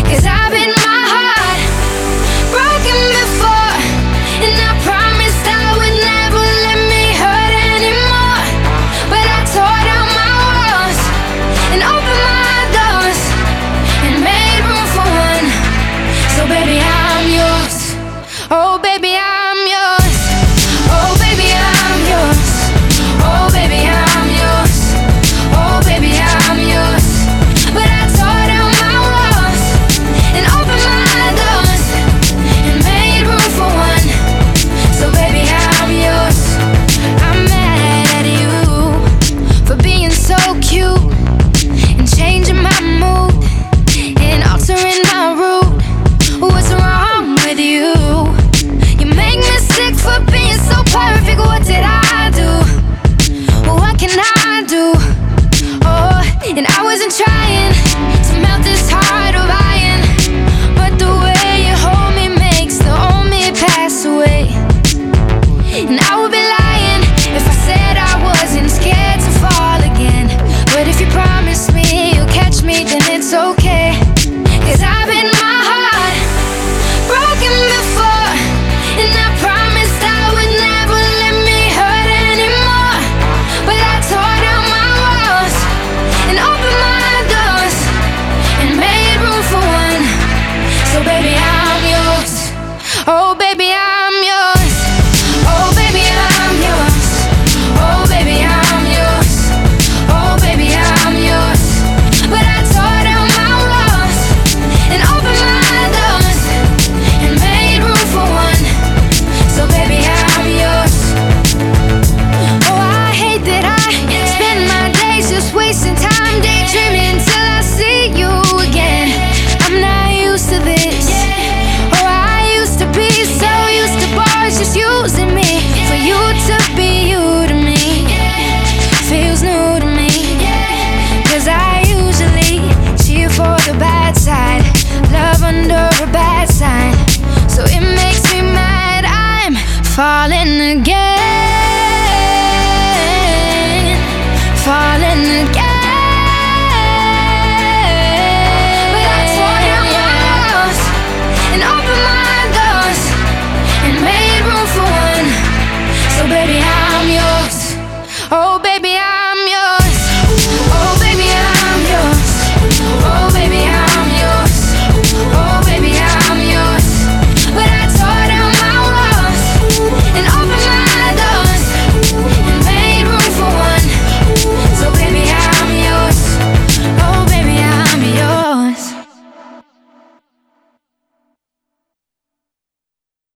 'Cause I've been my heart broken before, and I promised I would never let me hurt anymore. But I tore down my walls and opened my doors and made room for one. So baby, I'm yours. Oh baby, I'm yours. Oh baby, I'm yours. Oh baby, I'm yours. Oh baby, I'm yours. But I tore down my walls and opened my doors and made room for one. So baby, I'm yours. I'm mad at you for being so cute and changing my mood and altering my route. What's wrong with you? You make me sick for being so perfect. What did I do? What can I do? Oh, and I wasn't trying to melt this heart of iron, but the way you hold me makes the old me pass away. And I would be lying if I said I wasn't scared to fall again. But if you promise me you'll catch me, then it's okay. 'Cause I've been my heart broken before, and I promised I would never let me hurt anymore. But I tore down my walls and opened my doors and made room for one. So baby, I'm yours. Oh baby, I'm yours. Oh baby, I'm yours. Oh baby, I'm yours. Oh baby, I'm yours. But I tore down my walls and opened my doors and made room for one. So baby, I'm yours. Oh, I hate that I spend my days just wasting time daydreaming till I see you again. I'm not used to this. Oh, I used to be so used to boys just using me. For you to be you to me feels new to me. 'Cause I usually cheer for the bad side, love under a bad sign. So it makes me mad I'm falling again, falling again. But I tore down my walls and opened my doors and made room for one. So baby, I'm yours. Oh baby,